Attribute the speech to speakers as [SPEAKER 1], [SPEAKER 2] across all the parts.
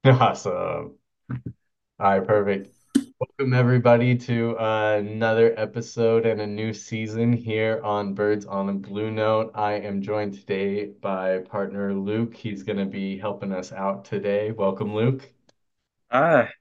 [SPEAKER 1] Awesome. All right, perfect. Welcome everybody to another episode and a new season here on Birds on a Blue Note. I am joined today by partner Luke. He's going to be helping us out today. Welcome, Luke.
[SPEAKER 2] Ah,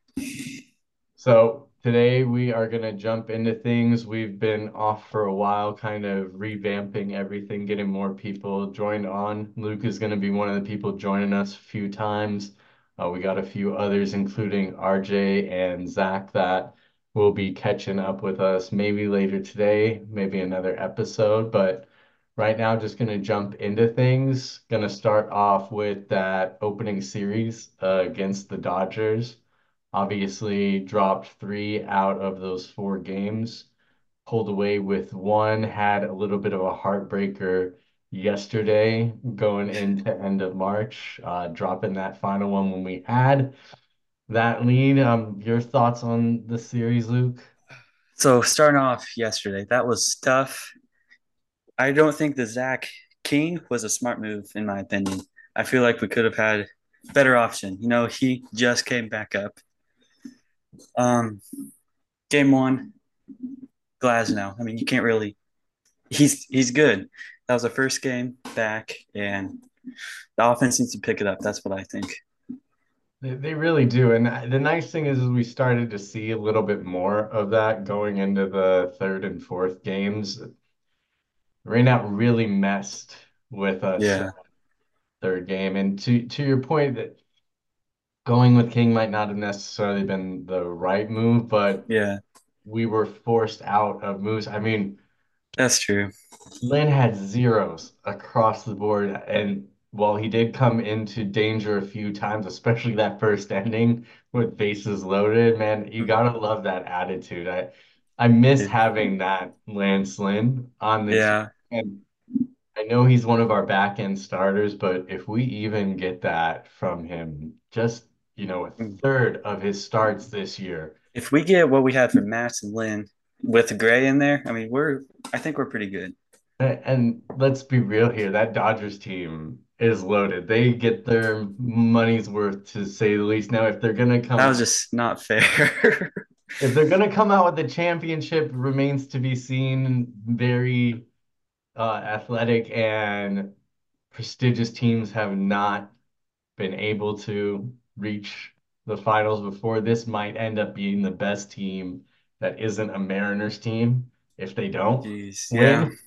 [SPEAKER 1] So today we are going to jump into things. We've been off for a while, kind of revamping everything, getting more people joined on. Luke is going to be one of the people joining us a few times. We got a few others, including RJ and Zach, that will be catching up with us maybe later today, maybe another episode. But right now, just going to jump into things. Going to start off with that opening series against the Dodgers. Obviously, dropped three out of those four games, pulled away with one, had a little bit of a heartbreaker yesterday going into end of March, dropping that final one when we had that lead. Your thoughts on the series, Luke?
[SPEAKER 2] so starting off yesterday, that was tough. I don't think the Zach King was a smart move, in my opinion. I feel like we could have had better option. He just came back up. Um, Game one, Glasnow. I mean, you can't really. He's good. That was the first game back, and the offense needs to pick it up. That's what I think.
[SPEAKER 1] They really do. And the nice thing is we started to see a little bit more of that going into the third and fourth games. Rain out really messed with us
[SPEAKER 2] Yeah,
[SPEAKER 1] third game. And to your point that going with King might not have necessarily been the right move, but
[SPEAKER 2] yeah,
[SPEAKER 1] we were forced out of moves. I mean,
[SPEAKER 2] that's true.
[SPEAKER 1] Lynn had zeros across the board, and while he did come into danger a few times, especially that first ending with bases loaded, man, you gotta love that attitude. I miss having that Lance Lynn on the team.
[SPEAKER 2] Yeah.
[SPEAKER 1] And I know he's one of our back end starters, but if we even get that from him, just, a third of his starts this year.
[SPEAKER 2] If we get what we had from Max and Lynn with Gray in there, I mean, I think we're pretty good.
[SPEAKER 1] And let's be real here, that Dodgers team is loaded. They get their money's worth, to say the least. Now,
[SPEAKER 2] That was just not fair.
[SPEAKER 1] if they're gonna come out with the championship, remains to be seen. Very athletic and prestigious teams have not been able to reach the finals before. This might end up being the best team that isn't a Mariners team if they don't
[SPEAKER 2] Jeez, yeah,
[SPEAKER 1] win.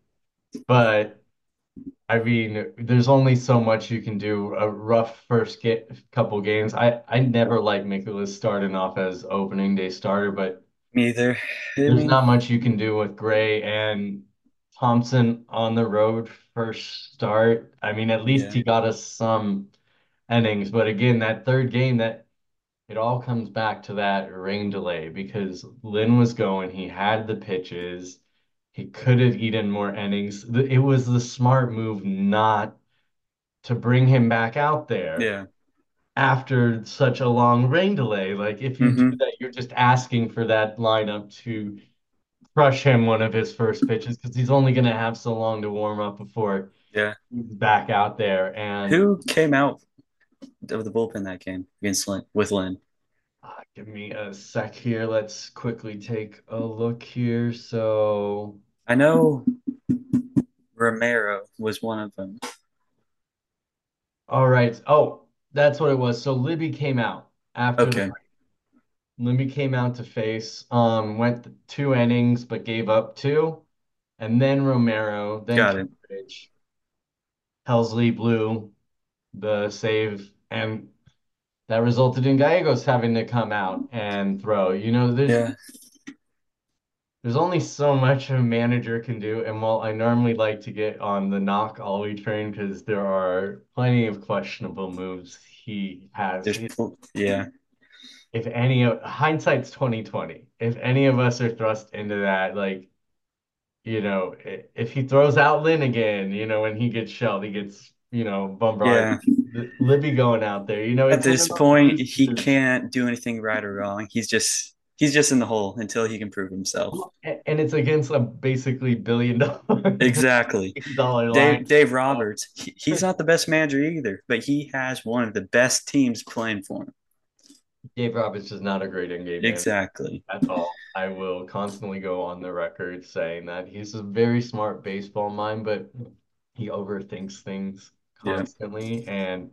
[SPEAKER 1] But I mean, there's only so much you can do. A rough first couple games. I never like Mikolas starting off as opening day starter, but
[SPEAKER 2] me either. I
[SPEAKER 1] there's
[SPEAKER 2] mean,
[SPEAKER 1] not much you can do with Gray and Thompson on the road first start. I mean, at least
[SPEAKER 2] yeah,
[SPEAKER 1] he got us some innings. But again, that third game, that it all comes back to that rain delay because Lynn was going, he had the pitches, he could have eaten more innings. It was the smart move not to bring him back out there
[SPEAKER 2] yeah,
[SPEAKER 1] after such a long rain delay. Like if you do
[SPEAKER 2] mm-hmm,
[SPEAKER 1] that, you're just asking for that lineup to crush him one of his first pitches because he's only going to have so long to warm up before
[SPEAKER 2] yeah.
[SPEAKER 1] he's back out there. And
[SPEAKER 2] Who came out of the bullpen that game against Lynn with Lynn?
[SPEAKER 1] give me a sec here. Let's quickly take a look here. So,
[SPEAKER 2] I know Romero was one of them.
[SPEAKER 1] all right. Oh, that's what it was. So Libby came out after the
[SPEAKER 2] Okay,
[SPEAKER 1] Libby came out to face, went two innings but gave up two, and then Romero, then
[SPEAKER 2] got it.
[SPEAKER 1] Kittredge, Helsley blew the save, and that resulted in Gallegos having to come out and throw.
[SPEAKER 2] Yeah,
[SPEAKER 1] There's only so much a manager can do, and while I normally like to get on the knock Ollie train because there are plenty of questionable moves he has,
[SPEAKER 2] yeah,
[SPEAKER 1] if any of hindsight's 2020, if any of us are thrust into that, like if he throws out Lynn again, when he gets shelled, he gets, bumper
[SPEAKER 2] yeah.
[SPEAKER 1] Libby going out there.
[SPEAKER 2] At
[SPEAKER 1] It's one
[SPEAKER 2] this
[SPEAKER 1] of those
[SPEAKER 2] point, he
[SPEAKER 1] instances.
[SPEAKER 2] can't do anything right or wrong. He's just he's just in the hole until he can prove himself.
[SPEAKER 1] And it's against a basically
[SPEAKER 2] Exactly.
[SPEAKER 1] billion-dollar line.
[SPEAKER 2] Dave Roberts, he's not the best manager either, but he has one of the best teams playing for him.
[SPEAKER 1] Dave Roberts is not a great in-game manager
[SPEAKER 2] Exactly.
[SPEAKER 1] at all. I will constantly go on the record saying that he's a very smart baseball mind, but he overthinks things
[SPEAKER 2] Yeah.
[SPEAKER 1] constantly, and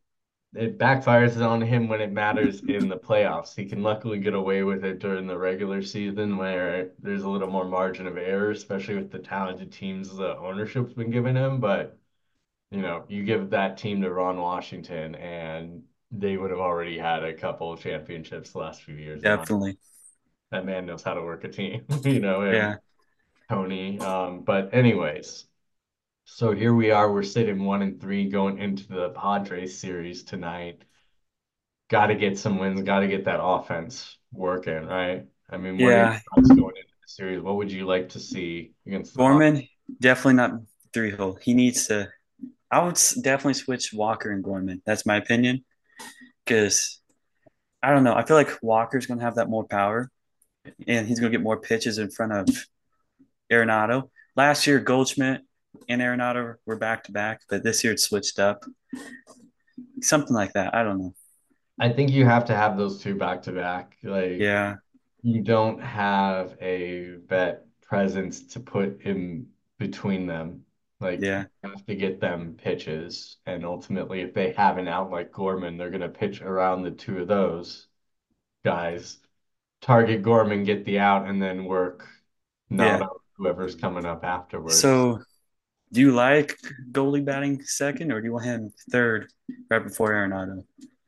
[SPEAKER 1] it backfires on him when it matters in the playoffs. He can luckily get away with it during the regular season where there's a little more margin of error, especially with the talented teams the ownership's been giving him. But, you give that team to Ron Washington and they would have already had a couple of championships the last few years. And
[SPEAKER 2] Definitely.
[SPEAKER 1] that man knows how to work a team, and
[SPEAKER 2] Yeah.
[SPEAKER 1] Tony. But anyways, so here we are. We're sitting 1-3 going into the Padres series tonight. Got to get some wins, got to get that offense working, right? I mean, what are your
[SPEAKER 2] Yeah.
[SPEAKER 1] thoughts going into the series? What would you like to see against the Padres?
[SPEAKER 2] Gorman, definitely not three hole. He needs to. I would definitely switch Walker and Gorman. That's my opinion. Because I don't know. I feel like Walker's going to have that more power and he's going to get more pitches in front of Arenado. Last year, Goldschmidt and Arenado were back to back, but this year it's switched up. Something like that. I don't know.
[SPEAKER 1] I think you have to have those two back to back. Like,
[SPEAKER 2] Yeah.
[SPEAKER 1] you don't have a vet presence to put in between them. Like, you
[SPEAKER 2] Yeah.
[SPEAKER 1] have to get them pitches. And ultimately, if they have an out like Gorman, they're going to pitch around the two of those guys, target Gorman, get the out, and then work not
[SPEAKER 2] Yeah.
[SPEAKER 1] on whoever's coming up afterwards.
[SPEAKER 2] So do you like Goldie batting second or do you want him third right before Arenado?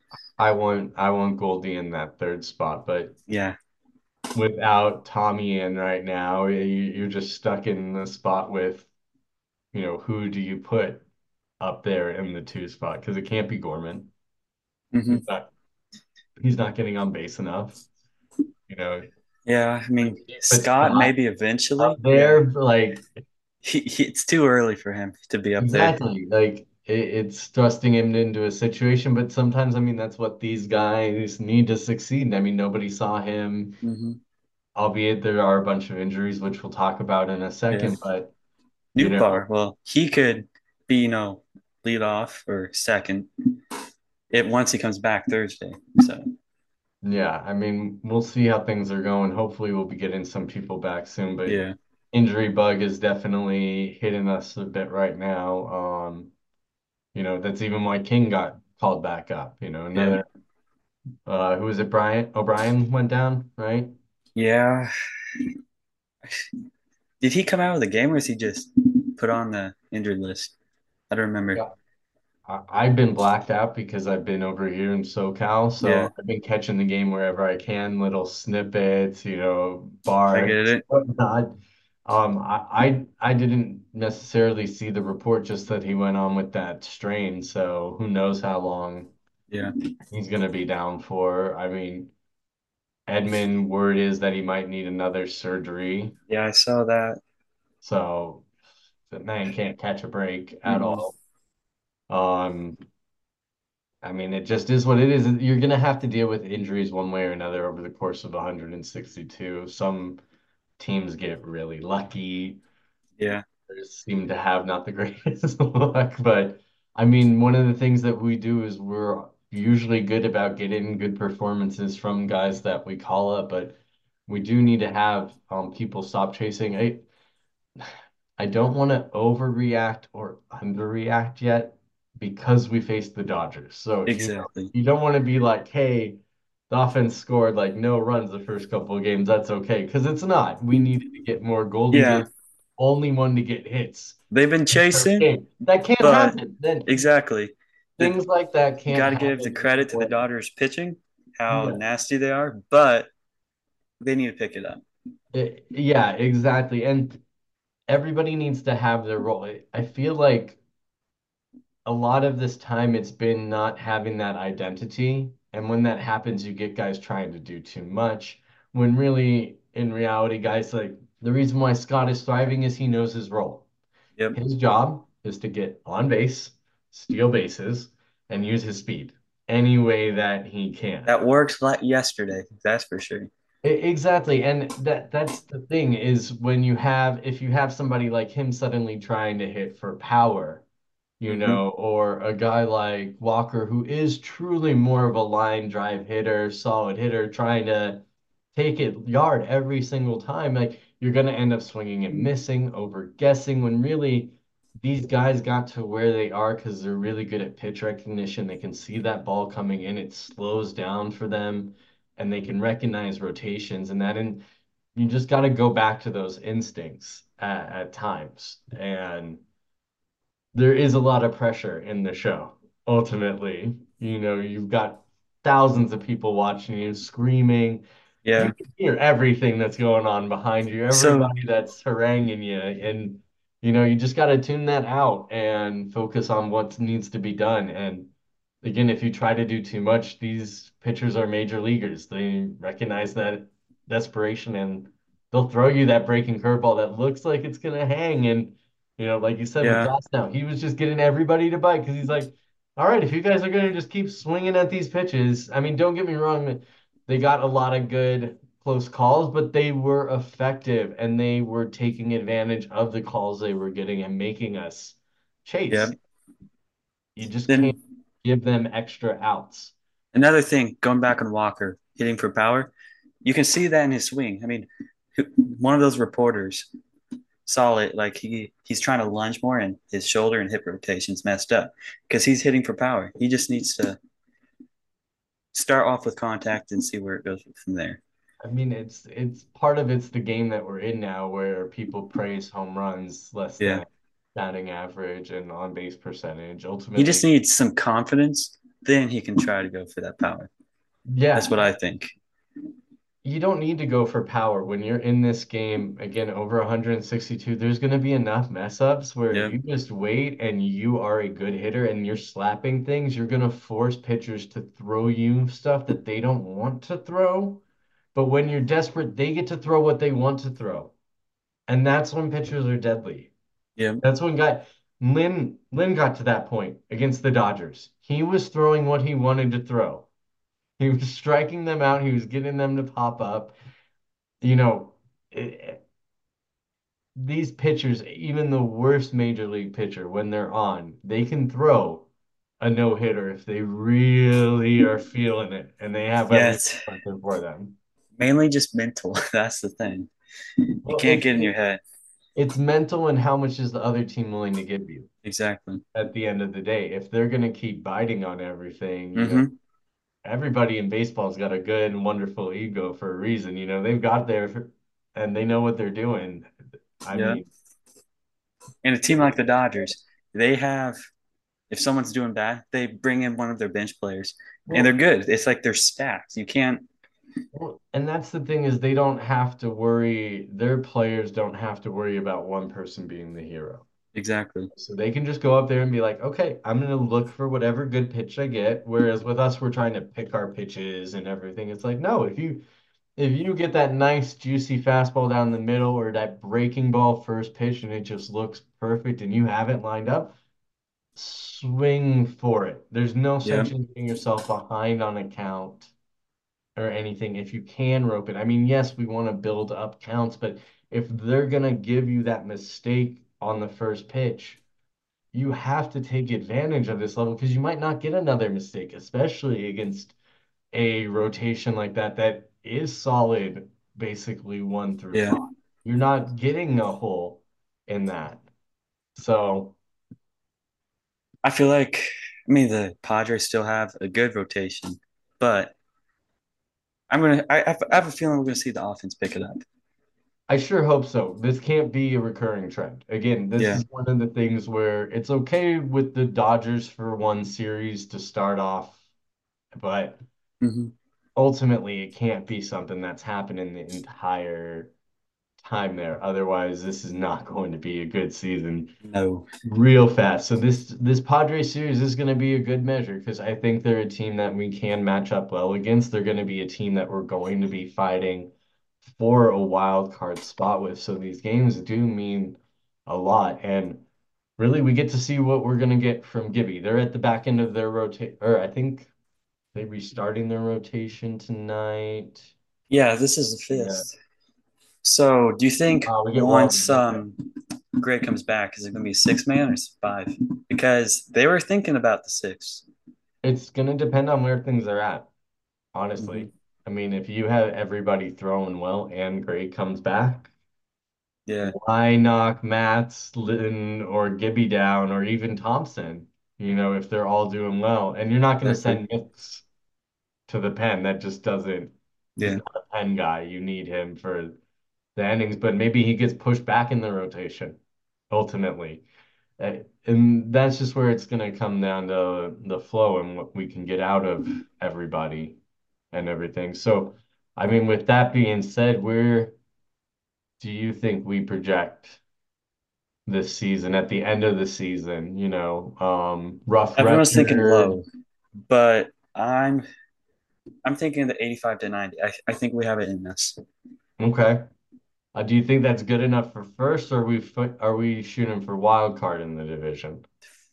[SPEAKER 1] I want Goldie in that third spot, but
[SPEAKER 2] Yeah.
[SPEAKER 1] without Tommy in right now, you're just stuck in the spot with, who do you put up there in the two spot? Because it can't be Gorman. He's
[SPEAKER 2] Hmm.
[SPEAKER 1] not he's not getting on base enough.
[SPEAKER 2] Yeah. I mean,
[SPEAKER 1] But
[SPEAKER 2] Scott
[SPEAKER 1] Scott
[SPEAKER 2] maybe
[SPEAKER 1] up
[SPEAKER 2] eventually. Yeah.
[SPEAKER 1] there, like,
[SPEAKER 2] It's too early for him to be up there.
[SPEAKER 1] exactly, like it's thrusting him into a situation. But sometimes, I mean, that's what these guys need to succeed. I mean, nobody saw him,
[SPEAKER 2] Hmm.
[SPEAKER 1] albeit there are a bunch of injuries, which we'll talk about in a
[SPEAKER 2] Yeah.
[SPEAKER 1] second. But
[SPEAKER 2] Newbar, well, he could be, lead off or second it once he comes back Thursday. So
[SPEAKER 1] yeah, I mean, we'll see how things are going. Hopefully, we'll be getting some people back soon. But
[SPEAKER 2] yeah,
[SPEAKER 1] injury bug is definitely hitting us a bit right now. That's even why King got called back up.
[SPEAKER 2] yeah,
[SPEAKER 1] Another who was it? Brian O'Brien went down, right?
[SPEAKER 2] yeah. Did he come out of the game or is he just put on the injured list? I don't remember.
[SPEAKER 1] Yeah. I've been blacked out because I've been over here in SoCal,
[SPEAKER 2] Yeah,
[SPEAKER 1] so I've been catching the game wherever I can, little snippets,
[SPEAKER 2] I get
[SPEAKER 1] barks,
[SPEAKER 2] it.
[SPEAKER 1] whatnot. I didn't necessarily see the report, just that he went on with that strain, so who knows how long
[SPEAKER 2] Yeah,
[SPEAKER 1] he's gonna be down for. I mean, Edmund, word is that he might need another surgery,
[SPEAKER 2] yeah, I saw that.
[SPEAKER 1] so the man can't catch a break at
[SPEAKER 2] Mm-mm.
[SPEAKER 1] all. Um, I mean, it just is what it is. You're going to have to deal with injuries one way or another over the course of 162. Some teams get really lucky.
[SPEAKER 2] Yeah,
[SPEAKER 1] Others seem to have not the greatest luck. But I mean, one of the things that we do is we're usually good about getting good performances from guys that we call up, but we do need to have people stop chasing. I don't want to overreact or underreact yet because we faced the Dodgers. So,
[SPEAKER 2] exactly.
[SPEAKER 1] you don't want to be like, hey, the offense scored like no runs the first couple of games. That's okay. Because it's not. We needed to get more. Goldie's
[SPEAKER 2] Yeah,
[SPEAKER 1] the only one to get hits
[SPEAKER 2] they've been
[SPEAKER 1] per
[SPEAKER 2] chasing,
[SPEAKER 1] game. That can't
[SPEAKER 2] but
[SPEAKER 1] happen. Then
[SPEAKER 2] exactly. The,
[SPEAKER 1] things like that
[SPEAKER 2] you
[SPEAKER 1] can't
[SPEAKER 2] got to give the
[SPEAKER 1] happen
[SPEAKER 2] credit to the
[SPEAKER 1] when,
[SPEAKER 2] Dodgers pitching, how
[SPEAKER 1] yeah.
[SPEAKER 2] nasty they are, but they need to pick it up.
[SPEAKER 1] Yeah, exactly. And everybody needs to have their role. I feel like a lot of this time it's been not having that identity. And when that happens, you get guys trying to do too much. When really, in reality, guys, like, the reason why Scott is thriving is he knows his role.
[SPEAKER 2] Yep.
[SPEAKER 1] His job is to get on base, steal bases, and use his speed any way that he can.
[SPEAKER 2] That works like yesterday, that's for sure.
[SPEAKER 1] Exactly. And that's the thing is when you have if you have somebody like him suddenly trying to hit for power,
[SPEAKER 2] Hmm.
[SPEAKER 1] or a guy like Walker who is truly more of a line drive hitter, solid hitter, trying to take it yard every single time, like you're going to end up swinging and missing, over guessing when really these guys got to where they are because they're really good at pitch recognition. They can see that ball coming in, it slows down for them, and they can recognize rotations and that. And you just got to go back to those instincts at times. And there is a lot of pressure in the show. Ultimately, you've got thousands of people watching you screaming. You
[SPEAKER 2] Yeah.
[SPEAKER 1] can hear everything that's going on behind you,
[SPEAKER 2] So
[SPEAKER 1] everybody that's haranguing you, and you just got to tune that out and focus on what needs to be done. And again, if you try to do too much, these pitchers are major leaguers. They recognize that desperation and they'll throw you that breaking curveball that looks like it's gonna hang. And like you said with
[SPEAKER 2] yeah,
[SPEAKER 1] Glasnow, he was just getting everybody to bite because he's like, all right, if you guys are gonna just keep swinging at these pitches, I mean, don't get me wrong, they got a lot of good close calls, but they were effective and they were taking advantage of the calls they were getting and making us
[SPEAKER 2] yeah.
[SPEAKER 1] chase. You just can't
[SPEAKER 2] Then
[SPEAKER 1] give them extra outs.
[SPEAKER 2] another thing, going back on Walker hitting for power, you can see that in his swing. I mean, one of those reporters saw it like he's trying to lunge more and his shoulder and hip rotation's messed up because he's hitting for power. He just needs to start off with contact and see where it goes from there.
[SPEAKER 1] I mean, it's part of it's the game that we're in now where people praise home runs less
[SPEAKER 2] Yeah.
[SPEAKER 1] than batting average and on base percentage.
[SPEAKER 2] He just
[SPEAKER 1] Ultimately,
[SPEAKER 2] needs some confidence, then he can try to go for that power. That's
[SPEAKER 1] yeah,
[SPEAKER 2] what I think.
[SPEAKER 1] you don't need to go for power when you're in this game again over 162. There's going to be enough mess ups where if
[SPEAKER 2] Yeah.
[SPEAKER 1] you just wait and you are a good hitter and you're slapping things, you're going to force pitchers to throw you stuff that they don't want to throw. But when you're desperate, they get to throw what they want to throw. And that's when pitchers are deadly.
[SPEAKER 2] Yeah.
[SPEAKER 1] That's when Lynn got to that point against the Dodgers. He was throwing what he wanted to throw. He was striking them out. He was getting them to pop up. You know, it, these pitchers, even the worst major league pitcher, when they're on, they can throw a no hitter if they really are feeling it and they have
[SPEAKER 2] Yeah.
[SPEAKER 1] everything
[SPEAKER 2] It's
[SPEAKER 1] working for them.
[SPEAKER 2] mainly just mental. That's the thing. You
[SPEAKER 1] Well,
[SPEAKER 2] can't get in your head.
[SPEAKER 1] it's mental and how much is the other team willing to give you
[SPEAKER 2] Exactly.
[SPEAKER 1] at the end of the day. If they're going to keep biting on everything,
[SPEAKER 2] Hmm.
[SPEAKER 1] everybody in baseball's got a good and wonderful ego for a reason. They've got and they know what they're doing. I
[SPEAKER 2] Yeah.
[SPEAKER 1] mean,
[SPEAKER 2] And a team like the Dodgers, they have, if someone's doing bad, they bring in one of their bench players and they're
[SPEAKER 1] well,
[SPEAKER 2] good. It's like they're stacked. You can't,
[SPEAKER 1] and that's the thing is they don't have to worry, their players don't have to worry about one person being the hero.
[SPEAKER 2] exactly.
[SPEAKER 1] So they can just go up there and be like, okay, I'm going to look for whatever good pitch I get. Whereas with us, we're trying to pick our pitches and everything. It's like, no, if you get that nice juicy fastball down the middle or that breaking ball first pitch and it just looks perfect and you have it lined up, swing for it. There's no
[SPEAKER 2] Yeah.
[SPEAKER 1] sense in getting yourself behind on a count or anything if you can rope it. I mean, yes, we want to build up counts, but if they're gonna give you that mistake on the first pitch, you have to take advantage of this level because you might not get another mistake, especially against a rotation like that is solid, basically 1 through 5.
[SPEAKER 2] Yeah.
[SPEAKER 1] You're not getting a hole in that. So
[SPEAKER 2] I feel like, I mean, the Padres still have a good rotation, but I have a feeling we're going to see the offense pick it up.
[SPEAKER 1] I sure hope so. This can't be a recurring trend. Again, this
[SPEAKER 2] Yeah.
[SPEAKER 1] is one of the things where it's okay with the Dodgers for one series to start off, but
[SPEAKER 2] Hmm.
[SPEAKER 1] ultimately it can't be something that's happening the entire time there. Otherwise, this is not going to be a good season
[SPEAKER 2] No.
[SPEAKER 1] real fast. So this Padres series is going to be a good measure because I think they're a team that we can match up well against. They're going to be a team that we're going to be fighting for a wild card spot with. So these games do mean a lot. And really, we get to see what we're going to get from Gibby. They're at the back end of their rotate, or I think they're restarting their rotation tonight.
[SPEAKER 2] Yeah, this is the
[SPEAKER 1] Yeah.
[SPEAKER 2] fifth. So, do you think
[SPEAKER 1] We get
[SPEAKER 2] once
[SPEAKER 1] Walden. Okay.
[SPEAKER 2] Gray comes back, is it going to be six man or five? Because they were thinking about the six.
[SPEAKER 1] It's gonna depend on where things are at,
[SPEAKER 2] Hmm.
[SPEAKER 1] honestly. I mean, if you have everybody throwing well and Gray comes back,
[SPEAKER 2] Yeah,
[SPEAKER 1] why knock Matz, Litton, or Gibby down, or even Thompson? If they're all doing well, and you're not gonna
[SPEAKER 2] exactly.
[SPEAKER 1] send Mix to the pen. That just doesn't. He's
[SPEAKER 2] Yeah,
[SPEAKER 1] not a pen guy. You need him for the innings, but maybe he gets pushed back in the rotation ultimately. And that's just where it's going to come down to the flow and what we can get out of everybody and everything. So, I mean, with that being said, where do you think we project this season at the end of the season? Rough
[SPEAKER 2] everyone's thinking
[SPEAKER 1] record.
[SPEAKER 2] low, but I'm thinking the 85 to 90. I think we have it in us.
[SPEAKER 1] Okay. Do you think that's good enough for first, or are we shooting for wild card in the division?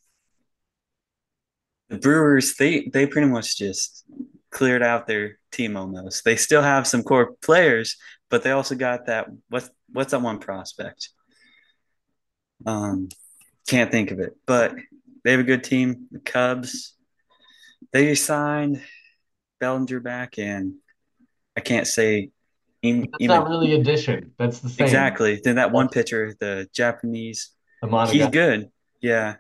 [SPEAKER 2] The Brewers, they pretty much just cleared out their team almost. They still have some core players, but they also got that what's that one prospect? Um, can't think of it, but they have a good team. The Cubs, they signed Bellinger back, and I can't say
[SPEAKER 1] That's not
[SPEAKER 2] even
[SPEAKER 1] really addition. That's the same.
[SPEAKER 2] exactly. Then that one
[SPEAKER 1] That's
[SPEAKER 2] pitcher, the Japanese,
[SPEAKER 1] the
[SPEAKER 2] he's
[SPEAKER 1] Monaga.
[SPEAKER 2] good. Yeah,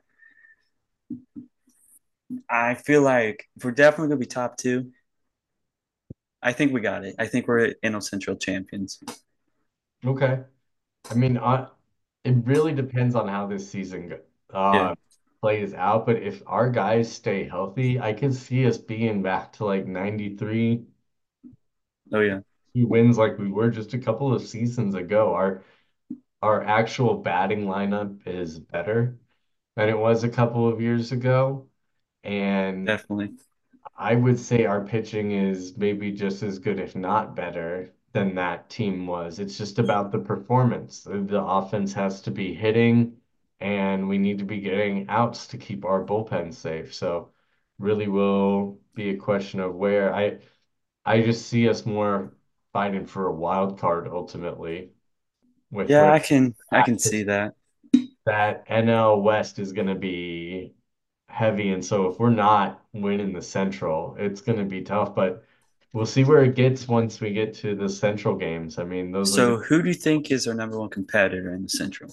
[SPEAKER 2] I feel like if we're definitely gonna be top two, I think we got it. I think we're NL Central champions.
[SPEAKER 1] Okay. I mean, it really depends on how this season
[SPEAKER 2] Yeah.
[SPEAKER 1] plays out. But if our guys stay healthy, I can see us being back to like 93
[SPEAKER 2] Oh yeah.
[SPEAKER 1] wins like we were just a couple of seasons ago. Our actual batting lineup is better than it was a couple of years ago. And
[SPEAKER 2] Definitely.
[SPEAKER 1] I would say our pitching is maybe just as good, if not better, than that team was. It's just about the performance. The offense has to be hitting, and we need to be getting outs to keep our bullpen safe. So, really will be a question of where I just see us more fighting for a wild card ultimately with
[SPEAKER 2] Yeah,
[SPEAKER 1] where
[SPEAKER 2] I can
[SPEAKER 1] it's
[SPEAKER 2] see that.
[SPEAKER 1] that NL West is going to be heavy. And so if we're not winning the Central, it's going to be tough. But we'll see where it gets once we get to the Central games. I mean, those are
[SPEAKER 2] So who do you think is our number one competitor in the Central?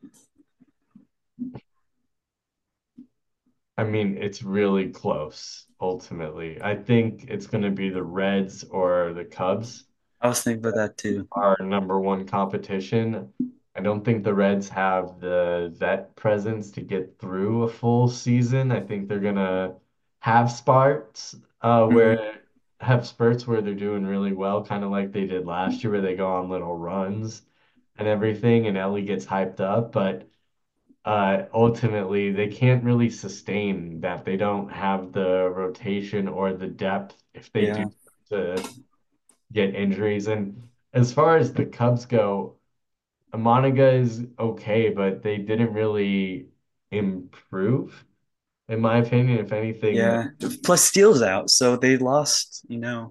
[SPEAKER 1] I mean, it's really close ultimately. I think it's going to be the Reds or the Cubs,
[SPEAKER 2] I was thinking about that too.
[SPEAKER 1] our number one competition. I don't think the Reds have the vet presence to get through a full season. I think they're gonna have spurts
[SPEAKER 2] Hmm.
[SPEAKER 1] where have spurts where they're doing really well, kind of like they did last year, where they go on little runs and everything, and Ellie gets hyped up. But ultimately, they can't really sustain that. They don't have the rotation or the depth if they do
[SPEAKER 2] Yeah.
[SPEAKER 1] to get injuries. And as far as the Cubs go, Monaga is okay, but they didn't really improve, in my opinion. If anything,
[SPEAKER 2] Yeah. Plus Steele's out, so they lost,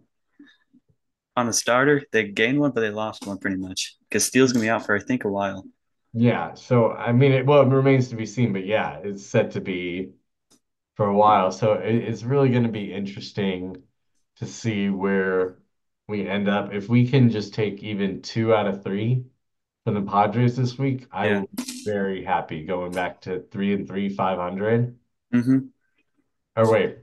[SPEAKER 2] on a starter. They gained one, but they lost one pretty much. Because Steele's gonna be out for I think a while.
[SPEAKER 1] yeah. So I mean, well, it remains to be seen, but yeah, it's set to be for a while. So it's really going to be interesting to see where we end up. If we can just take even 2 out of 3 from the Padres this week, I
[SPEAKER 2] Yeah.
[SPEAKER 1] will be very happy going back to 3-3, 500.
[SPEAKER 2] Mm-hmm.
[SPEAKER 1] Or wait,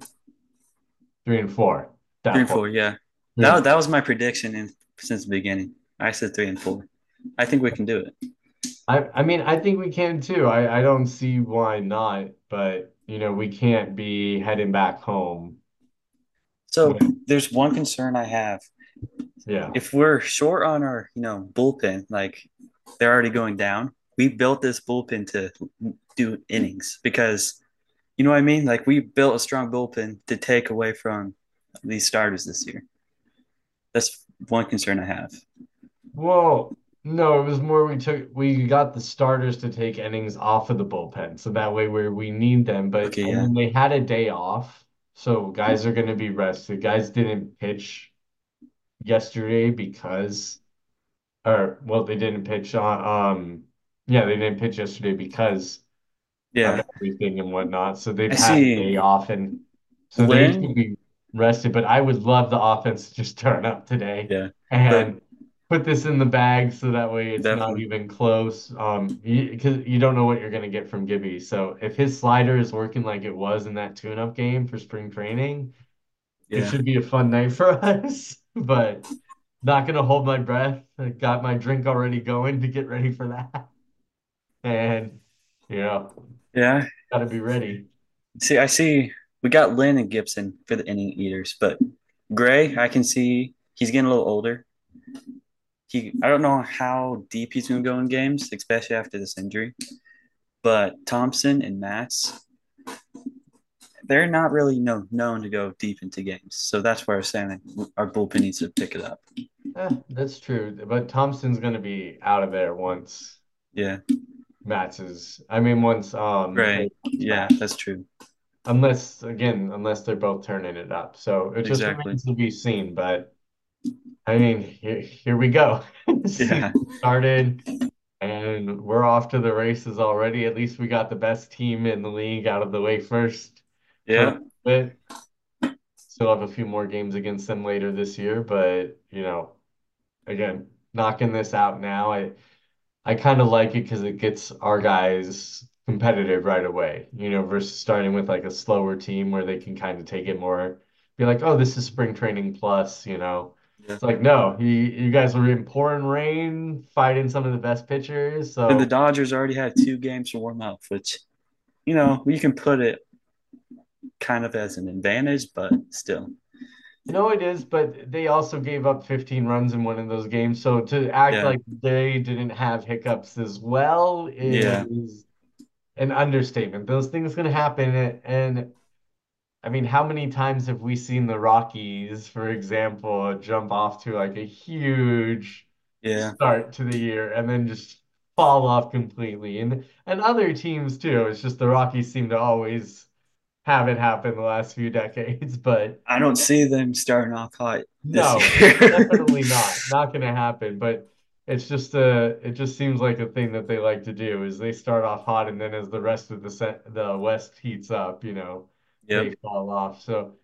[SPEAKER 1] 3-4.
[SPEAKER 2] Three
[SPEAKER 1] That
[SPEAKER 2] and
[SPEAKER 1] point.
[SPEAKER 2] four, yeah.
[SPEAKER 1] Three and
[SPEAKER 2] That was my prediction since the beginning. I said three and four. I think we can do it.
[SPEAKER 1] I mean, I think we can too. I don't see why not, but we can't be heading back home
[SPEAKER 2] So
[SPEAKER 1] when,
[SPEAKER 2] there's one concern I have.
[SPEAKER 1] yeah.
[SPEAKER 2] If we're short on our, bullpen, like they're already going down, we built this bullpen to do innings because you know what I mean? Like we built a strong bullpen to take away from these starters this year. That's one concern I have.
[SPEAKER 1] Well, no, it was more we got the starters to take innings off of the bullpen, so that way where we need them. But
[SPEAKER 2] Okay,
[SPEAKER 1] I
[SPEAKER 2] yeah.
[SPEAKER 1] mean, they had a day off, so guys are going to be rested. Guys didn't pitch yesterday because, or well, they didn't pitch on, yeah, they didn't pitch yesterday because of
[SPEAKER 2] Yeah.
[SPEAKER 1] everything and whatnot. So they've
[SPEAKER 2] I
[SPEAKER 1] had a
[SPEAKER 2] see
[SPEAKER 1] day off, and so they
[SPEAKER 2] Lynn.
[SPEAKER 1] should be rested. But I would love the offense to just turn up today
[SPEAKER 2] Yeah. But
[SPEAKER 1] and put this in the bag so that way it's not
[SPEAKER 2] definitely.
[SPEAKER 1] even close. Because you don't know what you're gonna get from Gibby. So if his slider is working like it was in that tune-up game for spring training, it
[SPEAKER 2] Yeah.
[SPEAKER 1] should be a fun night for us. But not gonna hold my breath. I got my drink already going to get ready for that. And yeah,
[SPEAKER 2] Yeah.
[SPEAKER 1] gotta be ready.
[SPEAKER 2] I see we got Lynn and Gibson for the inning eaters, but Gray, I can see he's getting a little older. I don't know how deep he's going to go in games, especially after this injury. But Thompson and Matz, they're not really known to go deep into games. So that's where I'm saying our bullpen needs to pick it up.
[SPEAKER 1] That's true. But Thompson's gonna be out of there once
[SPEAKER 2] Yeah.
[SPEAKER 1] once
[SPEAKER 2] Right.
[SPEAKER 1] Gray comes
[SPEAKER 2] Yeah,
[SPEAKER 1] back.
[SPEAKER 2] that's true.
[SPEAKER 1] Unless they're both turning it up. So it just
[SPEAKER 2] Exactly.
[SPEAKER 1] remains to be seen. But I mean, here we go. Season
[SPEAKER 2] Yeah.
[SPEAKER 1] started and we're off to the races already. At least we got the best team in the league out of the way first for a
[SPEAKER 2] Yeah.
[SPEAKER 1] little bit. Still have a few more games against them later this year, but again, knocking this out now. I kind of like it because it gets our guys competitive right away, versus starting with like a slower team where they can kind of take it more, be like, oh, this is spring training plus.
[SPEAKER 2] Yeah.
[SPEAKER 1] It's like, no, you guys were in pouring rain, fighting some of the best pitchers.
[SPEAKER 2] And the
[SPEAKER 1] So,
[SPEAKER 2] Dodgers already had 2 games to warm up, which, you can put it kind of as an advantage, but still.
[SPEAKER 1] it is, but they also gave up 15 runs in one of those games. So to act
[SPEAKER 2] Yeah.
[SPEAKER 1] like they didn't have hiccups as well
[SPEAKER 2] Yeah.
[SPEAKER 1] is an understatement. Those things can happen. And I mean, how many times have we seen the Rockies, for example, jump off to like a huge
[SPEAKER 2] Yeah.
[SPEAKER 1] start to the year and then just fall off completely? And other teams too. It's just the Rockies seem to always have it happen the last few decades. But
[SPEAKER 2] I don't see them starting off hot this
[SPEAKER 1] no,
[SPEAKER 2] year.
[SPEAKER 1] definitely not. Not gonna happen. But it just seems like a thing that they like to do is they start off hot and then as the rest of the West heats up, they
[SPEAKER 2] Yep.
[SPEAKER 1] fall off. So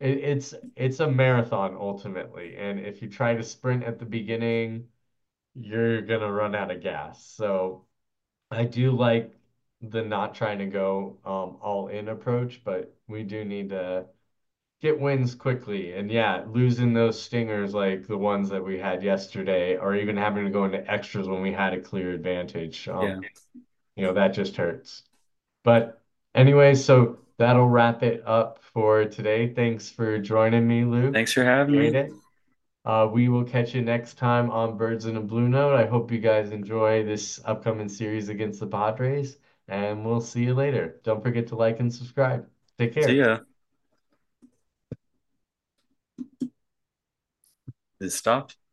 [SPEAKER 1] it's a marathon ultimately. And if you try to sprint at the beginning, you're gonna run out of gas. So I do like the not trying to go all in approach, but we do need to get wins quickly. And yeah, losing those stingers like the ones that we had yesterday, or even having to go into extras when we had a clear advantage,
[SPEAKER 2] Yeah.
[SPEAKER 1] that just hurts. But anyway, so that'll wrap it up for today. Thanks for joining me, Luke.
[SPEAKER 2] Thanks for having
[SPEAKER 1] Appreciate
[SPEAKER 2] me.
[SPEAKER 1] it. We will catch you next time on Birds in a Blue Note. I hope you guys enjoy this upcoming series against the Padres, and we'll see you later. Don't forget to like and subscribe. Take
[SPEAKER 2] See
[SPEAKER 1] care.
[SPEAKER 2] ya. It stopped.